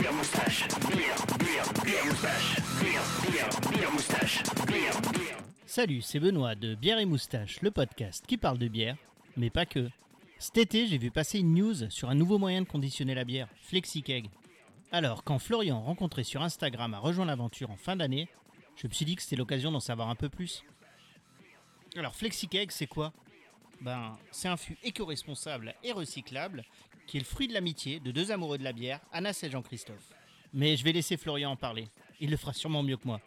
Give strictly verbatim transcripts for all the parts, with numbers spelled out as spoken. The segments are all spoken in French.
beer moustache, beer, beer, beer moustache, beer, beer, beer moustache, beer, beer. Salut, c'est Benoît de Bière et Moustache, le podcast qui parle de bière, mais pas que. Cet été, j'ai vu passer une news sur un nouveau moyen de conditionner la bière, FlexiKeg. Alors, quand Florian, rencontré sur Instagram, a rejoint l'aventure en fin d'année, je me suis dit que c'était l'occasion d'en savoir un peu plus. Alors, FlexiKeg, c'est quoi ? Ben, c'est un fût éco-responsable et recyclable qui est le fruit de l'amitié de deux amoureux de la bière, Anas et Jean-Christophe. Mais je vais laisser Florian en parler. Il le fera sûrement mieux que moi.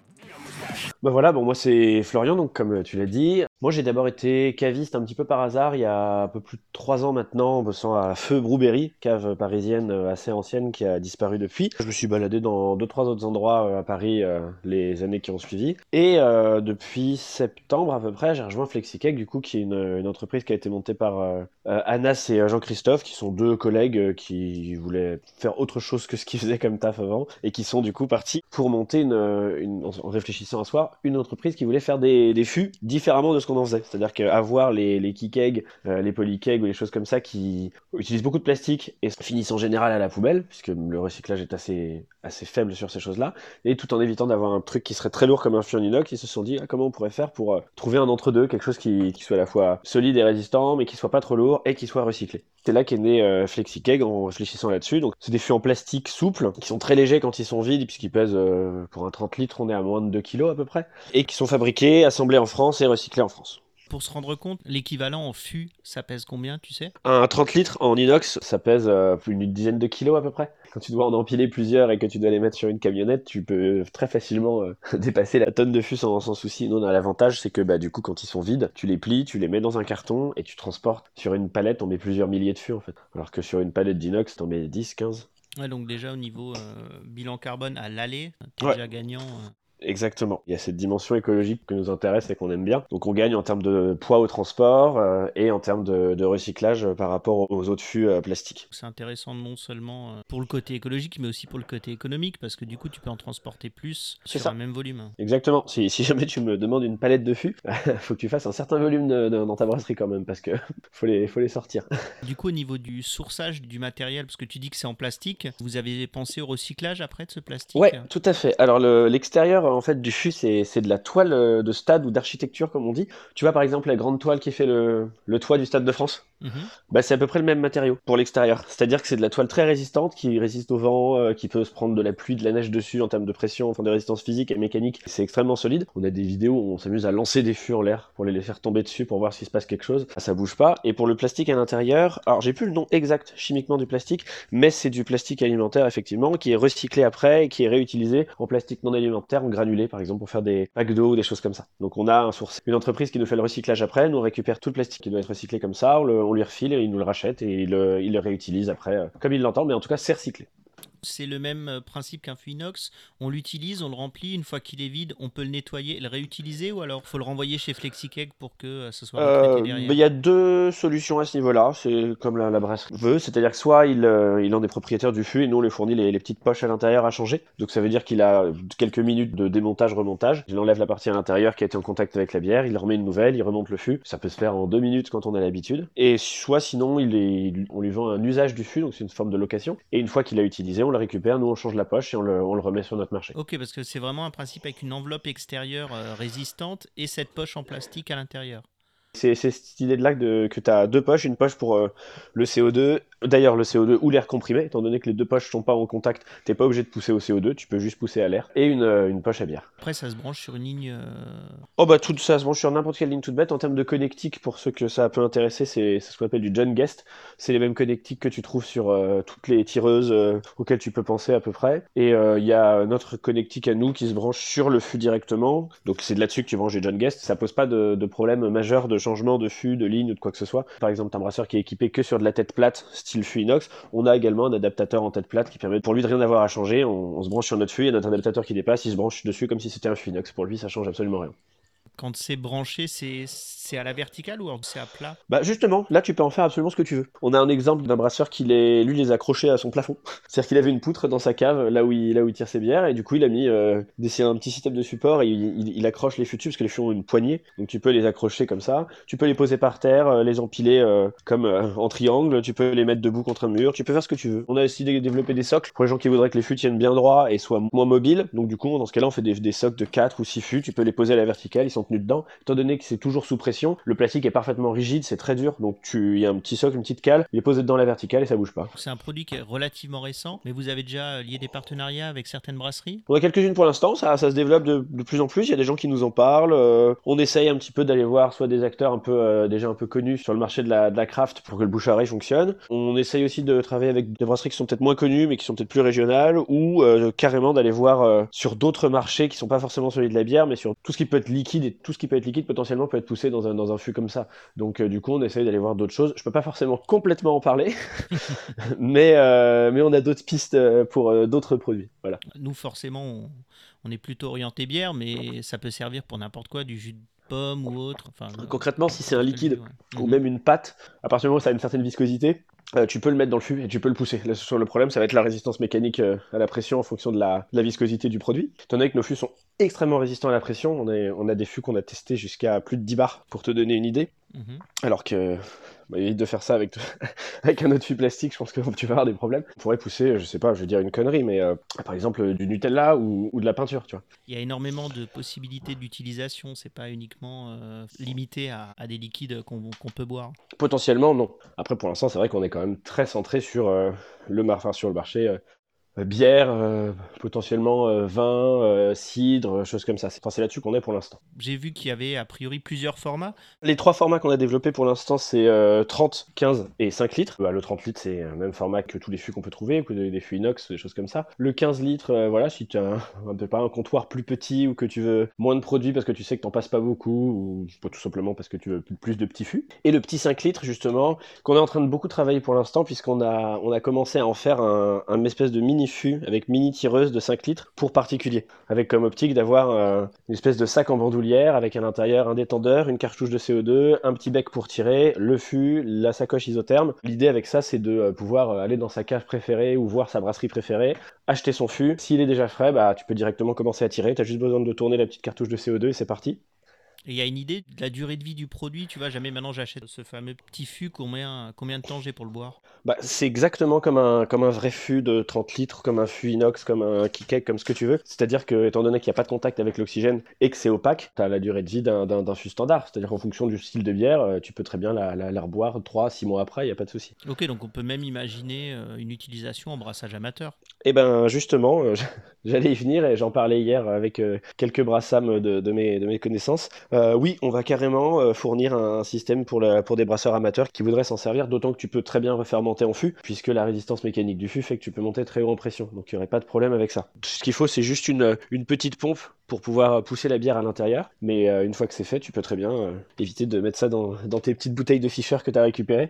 Bah voilà, bon moi c'est Florian, donc comme tu l'as dit. Moi j'ai d'abord été caviste un petit peu par hasard il y a un peu plus de trois ans maintenant, en bossant à Feu Brouberry, cave parisienne assez ancienne qui a disparu depuis. Je me suis baladé dans deux trois autres endroits à Paris euh, les années qui ont suivi. Et euh, depuis septembre à peu près, j'ai rejoint FlexiKeg, du coup, qui est une, une entreprise qui a été montée par euh, euh, Anas et Jean-Christophe, qui sont deux collègues euh, qui voulaient faire autre chose que ce qu'ils faisaient comme taf avant, et qui sont du coup partis pour monter une, une en réfléchissant un soir, une entreprise qui voulait faire des, des fûts différemment de ce qu'on en faisait. C'est-à-dire qu'avoir les, les key-kegs, euh, les poly-kegs ou les choses comme ça qui utilisent beaucoup de plastique et finissent en général à la poubelle, puisque le recyclage est assez, assez faible sur ces choses-là, et tout en évitant d'avoir un truc qui serait très lourd comme un fût en inox, ils se sont dit ah, comment on pourrait faire pour euh, trouver un entre-deux, quelque chose qui, qui soit à la fois solide et résistant, mais qui soit pas trop lourd et qui soit recyclé. C'est là qu'est né euh, FlexiKeg en réfléchissant là-dessus. Donc c'est des fûts en plastique souple, qui sont très légers quand ils sont vides, puisqu'ils pèsent euh, pour un trente litres, on est à moins de deux kilos à peu près, et qui sont fabriqués, assemblés en France et recyclés en France. Pour se rendre compte, l'équivalent en fût, ça pèse combien, tu sais ? Un trente litres en inox, ça pèse euh, plus d'une dizaine de kilos à peu près. Quand tu dois en empiler plusieurs et que tu dois les mettre sur une camionnette, tu peux très facilement euh, dépasser la tonne de fût sans, sans souci. Non, l'avantage, c'est que bah, du coup, quand ils sont vides, tu les plies, tu les mets dans un carton et tu transportes. Sur une palette, on met plusieurs milliers de fûts en fait. Alors que sur une palette d'inox, t'en mets dix, quinze. Ouais, donc déjà au niveau euh, bilan carbone à l'aller, t'es Ouais. déjà gagnant. Euh... Exactement. Il y a cette dimension écologique que nous intéresse et qu'on aime bien. Donc on gagne en termes de poids au transport euh, et en termes de, de recyclage par rapport aux autres fûts euh, plastiques. C'est intéressant non seulement euh, pour le côté écologique, mais aussi pour le côté économique, parce que du coup tu peux en transporter plus C'est sur ça. un même volume. Exactement. Si, si jamais tu me demandes une palette de fûts, faut que tu fasses un certain volume de, de, dans ta brasserie quand même, parce que faut les, faut les sortir. Du coup, au niveau du sourçage du matériel, parce que tu dis que c'est en plastique, vous avez pensé au recyclage après de ce plastique ? Ouais, tout à fait. Alors le, l'extérieur en fait du fût, c'est, c'est de la toile de stade ou d'architecture comme on dit. Tu vois par exemple la grande toile qui fait le, le toit du Stade de France. Mmh. Bah, c'est à peu près le même matériau pour l'extérieur. C'est-à-dire que c'est de la toile très résistante, qui résiste au vent, euh, qui peut se prendre de la pluie, de la neige dessus en termes de pression, enfin de résistance physique et mécanique. C'est extrêmement solide. On a des vidéos où on s'amuse à lancer des fûts en l'air pour les faire tomber dessus pour voir s'il se passe quelque chose. Ça, ça bouge pas. Et pour le plastique à l'intérieur, alors j'ai plus le nom exact chimiquement du plastique, mais c'est du plastique alimentaire effectivement, qui est recyclé après et qui est réutilisé en plastique non alimentaire, en granulé par exemple pour faire des packs d'eau ou des choses comme ça. Donc on a un source, une entreprise qui nous fait le recyclage après, nous on récupère tout le plastique qui doit être recyclé comme ça, on, le, on lui refile et il nous le rachète et il le, il le réutilise après euh, comme il l'entend, mais en tout cas c'est recyclé. C'est le même principe qu'un fût inox, on l'utilise, on le remplit, une fois qu'il est vide, on peut le nettoyer et le réutiliser, ou alors faut le renvoyer chez FlexiKeg pour que ça soit retraité Euh, derrière ? Il y a deux solutions à ce niveau-là, c'est comme la, la brasserie veut, c'est-à-dire que soit il, euh, il en est propriétaire du fût et nous on lui fournit les, les petites poches à l'intérieur à changer, donc ça veut dire qu'il a quelques minutes de démontage-remontage, il enlève la partie à l'intérieur qui a été en contact avec la bière, il remet une nouvelle, il remonte le fût, ça peut se faire en deux minutes quand on a l'habitude, et soit sinon il est, on lui vend un usage du fût, donc c'est une forme de location, et une fois qu'il l'a utilisé, on le récupère, nous on change la poche et on le, on le remet sur notre marché. Ok, parce que c'est vraiment un principe avec une enveloppe extérieure euh, résistante et cette poche en plastique à l'intérieur. C'est, c'est cette idée-là que, que tu as deux poches, une poche pour euh, le C O deux, d'ailleurs le C O deux ou l'air comprimé, étant donné que les deux poches sont pas en contact, t'es pas obligé de pousser au C O deux, tu peux juste pousser à l'air, et une, euh, une poche à bière. Après, ça se branche sur une ligne... Euh... Oh bah tout ça se branche sur n'importe quelle ligne toute bête. En termes de connectique, pour ceux que ça peut intéresser, c'est, c'est ce qu'on appelle du John Guest. C'est les mêmes connectiques que tu trouves sur euh, toutes les tireuses euh, auxquelles tu peux penser à peu près. Et il euh, y a notre connectique à nous qui se branche sur le fût directement. Donc c'est de là-dessus que tu branches les John Guest. Ça pose pas de, de problème majeur de changement de fût, de ligne ou de quoi que ce soit. Par exemple, t'as un brasseur qui est équipé que sur de la tête plate, style fût inox. On a également un adaptateur en tête plate qui permet pour lui de rien avoir à changer. On, on se branche sur notre fût, il y a notre adaptateur qui dépasse, il se branche dessus comme si c'était un fût inox. Pour lui, ça change absolument rien. Quand c'est branché, c'est, c'est à la verticale ou c'est à plat? Bah justement, là tu peux en faire absolument ce que tu veux. On a un exemple d'un brasseur qui les, lui les a accrochés à son plafond. C'est-à-dire qu'il avait une poutre dans sa cave, là où il, là où il tire ses bières, et du coup il a mis euh, des, c'est un petit système de support et il, il, il accroche les fûts dessus parce que les fûts ont une poignée, donc tu peux les accrocher comme ça. Tu peux les poser par terre, euh, les empiler euh, comme euh, en triangle, tu peux les mettre debout contre un mur, tu peux faire ce que tu veux. On a aussi dé- développé des socles pour les gens qui voudraient que les fûts tiennent bien droit et soient moins mobiles. Donc du coup dans ce cas-là on fait des, des socles de quatre ou six fûts, tu peux les poser à la verticale, ils sont tenus dedans. Étant donné que c'est toujours sous pression, le plastique est parfaitement rigide, c'est très dur, donc tu, il y a un petit socle, une petite cale, il est posé dedans la verticale et ça bouge pas. C'est un produit qui est relativement récent, mais vous avez déjà lié des partenariats avec certaines brasseries? On a quelques-unes pour l'instant, ça, ça se développe de, de plus en plus, il y a des gens qui nous en parlent, euh, on essaye un petit peu d'aller voir soit des acteurs un peu, euh, déjà un peu connus sur le marché de la, de la craft pour que le bouche à oreille fonctionne. On essaye aussi de travailler avec des brasseries qui sont peut-être moins connues mais qui sont peut-être plus régionales, ou euh, carrément d'aller voir euh, sur d'autres marchés qui sont pas forcément celui de la bière, mais sur tout ce qui peut être liquide, et tout ce qui peut être liquide potentiellement peut être poussé dans un, dans un fût comme ça. Donc euh, du coup on essaye d'aller voir d'autres choses. Je peux pas forcément complètement en parler, mais, euh, mais on a d'autres pistes euh, pour euh, d'autres produits. Voilà. Nous, forcément, on, on est plutôt orienté bière, mais ça peut servir pour n'importe quoi, du jus de pomme ou autre. Enfin, euh, Concrètement, si c'est un n'importe quel liquide jus, ouais. ou Mhm. même une pâte, à partir du moment où ça a une certaine viscosité, euh, tu peux le mettre dans le fût et tu peux le pousser. Là, sur le problème, ça va être la résistance mécanique euh, à la pression en fonction de la, de la viscosité du produit. Étant donné que nos fûts sont extrêmement résistants à la pression, on, est, on a des fûts qu'on a testés jusqu'à plus de dix bars, pour te donner une idée. Mhm. Alors que, bah, évite de faire ça avec, avec un autre fût plastique, je pense que tu vas avoir des problèmes. On pourrait pousser, je sais pas, je vais dire une connerie, mais euh, par exemple euh, du Nutella ou, ou de la peinture, tu vois. Il y a énormément de possibilités d'utilisation, c'est pas uniquement euh, limité à, à des liquides qu'on qu'on peut boire. Potentiellement, non. Après, pour l'instant, c'est vrai qu'on est quand même très centré sur, euh, le, mar- enfin, sur le marché euh, euh, bière, euh, potentiellement euh, vin, euh, cidre, euh, choses comme ça. C'est enfin, c'est là-dessus qu'on est pour l'instant. J'ai vu qu'il y avait a priori plusieurs formats. Les trois formats qu'on a développés pour l'instant, c'est euh, trente, quinze et cinq litres. Bah, le trente litres, c'est le même format que tous les fûts qu'on peut trouver, que des, des fûts inox, des choses comme ça. Le quinze litres, euh, voilà, si tu as un, un, peu pas, un comptoir plus petit ou que tu veux moins de produits parce que tu sais que t'en passes pas beaucoup, ou pas tout simplement parce que tu veux plus de petits fûts. Et le petit cinq litres, justement, qu'on est en train de beaucoup travailler pour l'instant, puisqu'on a, on a commencé à en faire un, un espèce de mini fût avec mini tireuse de cinq litres pour particuliers, avec comme optique d'avoir euh, une espèce de sac en bandoulière avec à l'intérieur un détendeur, une cartouche de C O deux, un petit bec pour tirer, le fût, la sacoche isotherme. L'idée avec ça, c'est de euh, pouvoir euh, aller dans sa cave préférée ou voir sa brasserie préférée, acheter son fût. S'il est déjà frais, bah, tu peux directement commencer à tirer. Tu as juste besoin de tourner la petite cartouche de C O deux et c'est parti. Et il y a une idée de la durée de vie du produit, tu vois, jamais maintenant j'achète ce fameux petit fût, combien, combien de temps j'ai pour le boire? Bah, c'est exactement comme un, comme un vrai fût de trente litres, comme un fût inox, comme un kick comme ce que tu veux. C'est-à-dire que, étant donné qu'il n'y a pas de contact avec l'oxygène et que c'est opaque, tu as la durée de vie d'un, d'un, d'un fût standard. C'est-à-dire qu'en fonction du style de bière, euh, tu peux très bien la, la, la reboire trois six mois après, il n'y a pas de souci. Ok, donc on peut même imaginer euh, une utilisation en brassage amateur. Et ben justement, euh, j'allais y venir et j'en parlais hier avec euh, quelques brassams de, de, mes, de mes connaissances. Euh, oui, on va carrément euh, fournir un, un système pour, la, pour des brasseurs amateurs qui voudraient s'en servir, d'autant que tu peux très bien refaire monter en fût, puisque la résistance mécanique du fût fait que tu peux monter très haut en pression, donc il n'y aurait pas de problème avec ça. Ce qu'il faut, c'est juste une, une petite pompe pour pouvoir pousser la bière à l'intérieur, mais euh, une fois que c'est fait, tu peux très bien euh, éviter de mettre ça dans, dans tes petites bouteilles de Fischer que tu as récupérées,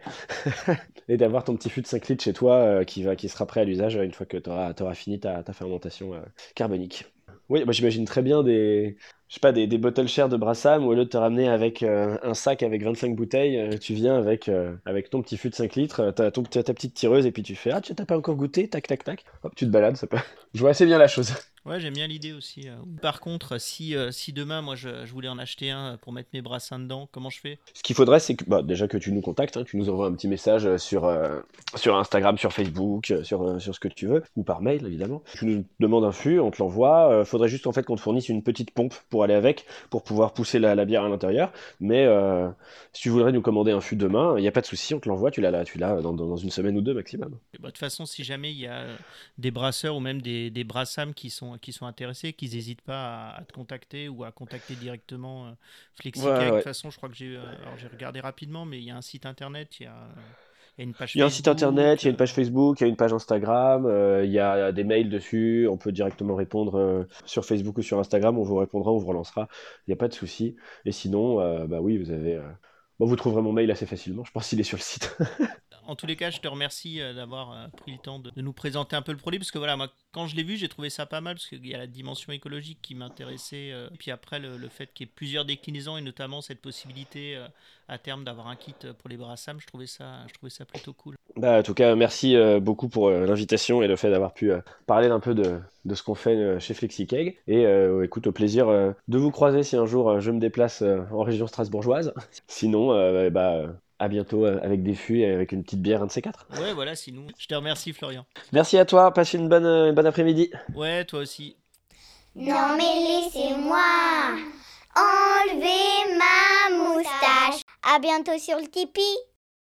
et d'avoir ton petit fût de cinq litres chez toi euh, qui, va, qui sera prêt à l'usage une fois que tu auras fini ta, ta fermentation euh, carbonique. Oui, moi j'imagine très bien des, je sais pas, des, des bottle shares de Brassam où au lieu de te ramener avec euh, un sac avec vingt-cinq bouteilles, euh, tu viens avec, euh, avec ton petit fût de cinq litres, t'as ton, ta petite tireuse et puis tu fais ah, tu t'as pas encore goûté, tac tac tac, hop, tu te balades, ça peut. Je vois assez bien la chose. Ouais, j'aime bien l'idée aussi. euh. Par contre, si, euh, si demain, moi, je, je voulais en acheter un pour mettre mes brassins dedans, comment je fais? Ce qu'il faudrait, c'est que bah, déjà que tu nous contactes, hein, tu nous envoies un petit message sur, euh, sur Instagram, sur Facebook, euh, sur, euh, sur ce que tu veux, ou par mail évidemment. Tu nous demandes un fût, on te l'envoie. Euh, faudrait juste en fait qu'on te fournisse une petite pompe pour aller avec, pour pouvoir pousser la, la bière à l'intérieur. Mais euh, si tu voudrais nous commander un fût demain, il n'y a pas de souci, on te l'envoie, tu l'as là, tu l'as dans, dans une semaine ou deux maximum. Et bah, de toute façon, si jamais il y a euh, des brasseurs ou même des, des brassams qui sont, qui sont intéressés, qu'ils n'hésitent pas à, à te contacter ou à contacter directement euh, FlexiCake. Ouais, De toute ouais. façon, je crois que j'ai euh, alors j'ai regardé rapidement, mais il y a un site internet, il y a, euh, il y a une page Il y a un site internet, Facebook. il y a une euh, page Facebook, il y a une page Instagram, euh, il y a des mails dessus, on peut directement répondre euh, sur Facebook ou sur Instagram, on vous répondra, on vous relancera, il n'y a pas de souci. Et sinon, euh, bah oui, vous avez, euh, bon, vous trouverez mon mail assez facilement, je pense qu'il est sur le site. En tous les cas, je te remercie euh, d'avoir euh, pris le temps de, de nous présenter un peu le produit, parce que voilà, moi, quand je l'ai vu, j'ai trouvé ça pas mal, parce qu'il y a la dimension écologique qui m'intéressait, euh, puis après, le, le fait qu'il y ait plusieurs déclinaisons, et notamment cette possibilité euh, à terme d'avoir un kit pour les brassames, je trouvais ça, je trouvais ça plutôt cool. Bah, en tout cas, merci euh, beaucoup pour euh, l'invitation et le fait d'avoir pu euh, parler un peu de, de ce qu'on fait euh, chez FlexiKeg. Et euh, écoute, au plaisir euh, de vous croiser si un jour euh, je me déplace euh, en région strasbourgeoise. Sinon, euh, bah, euh, à bientôt euh, avec des fûts et avec une petite bière, un de ces quatre. Ouais, voilà, sinon, je te remercie, Florian. Merci à toi, passe une bonne, euh, bonne après-midi. Ouais, toi aussi. Non mais laissez-moi enlever ma moustache. À bientôt sur le Tipeee.